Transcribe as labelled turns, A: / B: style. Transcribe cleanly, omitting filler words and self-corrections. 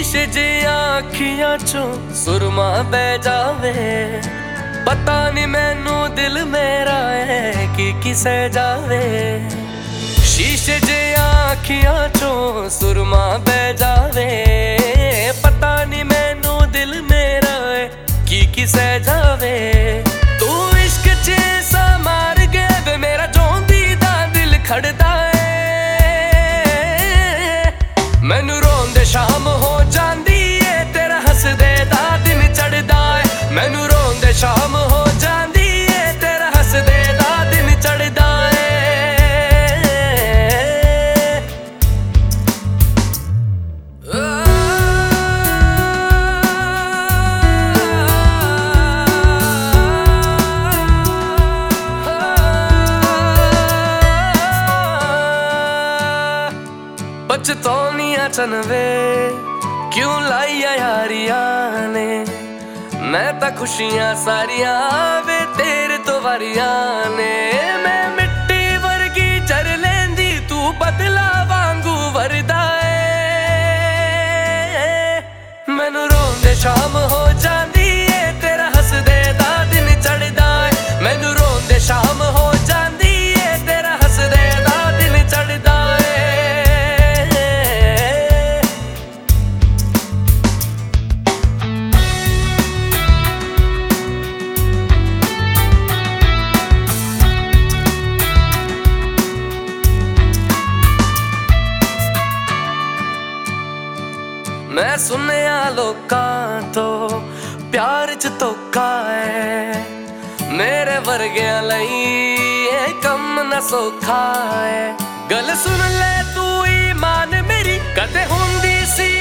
A: शीशे जियां अखियां चों सुरमा बह जावे। पता नहीं मैनू दिल मेरा है कि सह जावे। शीशे जियां अखियां चों सुरमा बह जावे। पता नहीं मैनू दिल मेरा है कि सह जावे। तू इश्क च सा मार गया वे मेरा जोंदी दा दिल खड़दा है। मैनू रोंदे शाम हो जांदी है तेरा हसदे दा दिन चढ़दा है। मैनू रोंदे शाम हो जांदी है तेरा हसदे दा दिन चढ़दा है। बचतौनियां चनवे क्यों लाइया यारिया ने। मैं तां खुशियां सारिया वे तेरे तो वारिया ने। मैं मिट्टी वर्गी चर लेंदी तू बदला वांगू वरदा है। मैनू रोंदे शाम हो जांदी है तेरा हसदे दा दिन चढ़दा है। मैनू रोंदे शाम हो जांदी है तेरा हसदे दा दिन चढ़दा है। मैं सुनया लोकां तो प्यार च धोखा है। मेरे वर्गियां लई ये कम न सौखा है। गल सुन ले तू ईमान मेरी कदे हुंदी सी